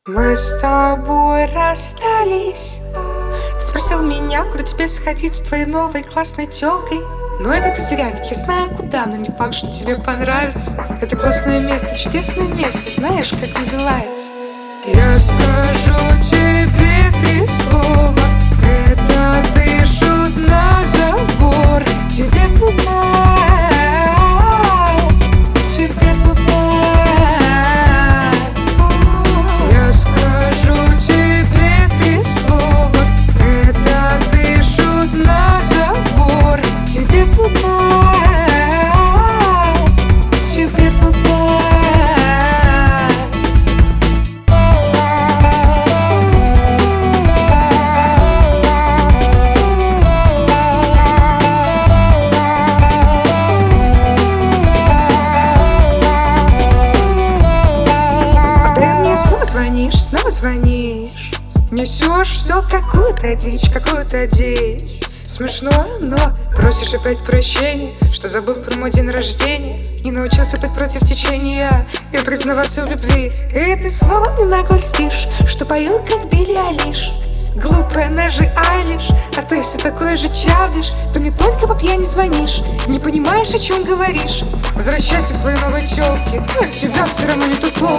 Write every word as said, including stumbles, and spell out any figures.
Мы с тобой расстались. Ты спросил меня, куда тебе сходить с твоей новой классной тёлкой. Но это ты зря, ведь я знаю куда, но не факт, что тебе понравится. Это классное место, чудесное место, знаешь, как называется? Я скажу тебе три слова, это пишут на забор. Тебе туда, тебе туда. Я скажу тебе три слова, это пишут на забор. Тебе туда, тебе туда. Звонишь, снова звонишь, несешь все какую-то дичь, какую-то дичь. Смешно, но просишь опять прощения, что забыл про мой день рождения. Не научился быть против течения и признаваться в любви. И ты снова мне нагольстишь, что пою как Билли Айлиш. Глупая Нэжи Айлиш, а ты все такой же чавдишь. Ты мне только по пьяни звонишь, не понимаешь, о чем говоришь. Возвращайся к своей новой тёлке, от тебя все равно не тот